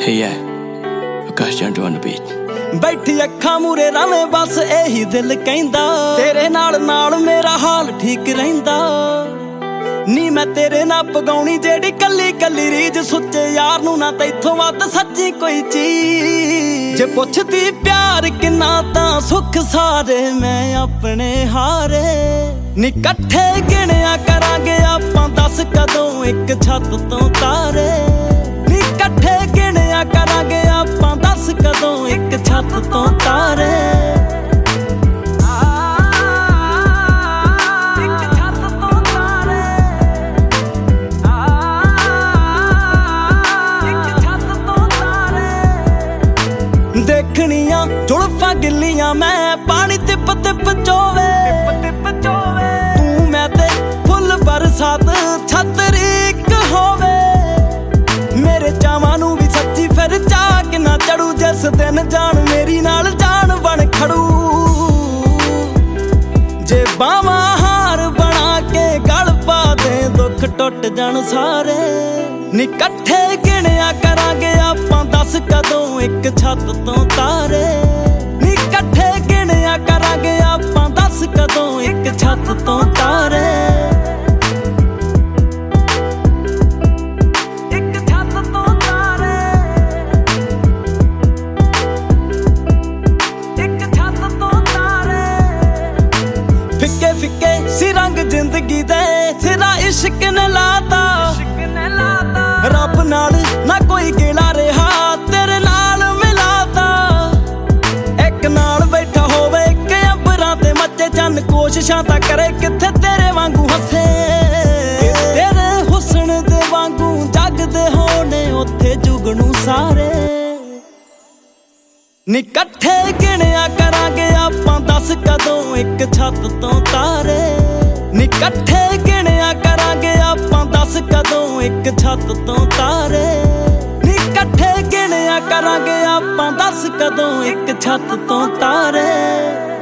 Hey yeah, Akash Jandu on the beat. बैठी अखा मूरे रवे बस यही दिल कहंदा तेरे नाल नाल मेरा हाल ठीक रहिंदा नी मैं तेरे ना पगाउणी जेड़ी कल्ली कल्ली रीज सुच्चे यार नू ना तैथों वध सच्ची कोई चीज जे पुछदी प्यार किन्ना तां सुख सारे मैं अपने हारे नी कट्ठे गिणिया करांगे आपां दस कदों एक छत तों तारे नी कट्ठे गिणिया करांगे आपां दस कदों एक छत तों तारे देखनिया जुल्फां गिल्लियां मैं पानी तिप तिप चोवे तू मैं ते फुल बरसात छतरी इक होवे मेरे चावां नू भी सच्ची फिर चाह किन्ना चढ़ू जिस दिन जान मेरी नाल जान बन खड़ू जे बावां हार बना के गल पा दे दुख टुट जान सारे नी कट्ठे गिणिया करांगे आपां दस कदों एक छत तों तारे नी कट्ठे गिणिया करांगे आपां दस कदों एक छत तों तारे एक छत तों तारे एक छत तों तारे फिक्के फिक्के सी रंग जिंदगी दे सिरा इश्क ने लाता रब नाल ना कोई गिला रहा तेरे नाल मिलाता एक नाल बैठा होवे एक अंबरां ते मच्चे चंद कोशिशां तां करे किथे तेरे वांगू हसे तेरे हुस्न दे वांगू जगदे होने उत्थे जुगनू सारे नी कट्ठे गिणिया करांगे आपां दस कदों एक छत तों तारे नी कट्ठे गिणिया करांगे आपां दस कदों एक छत तों तारे नी कट्ठे गिणिया करांगे आपां दस कदों एक छत तों तारे।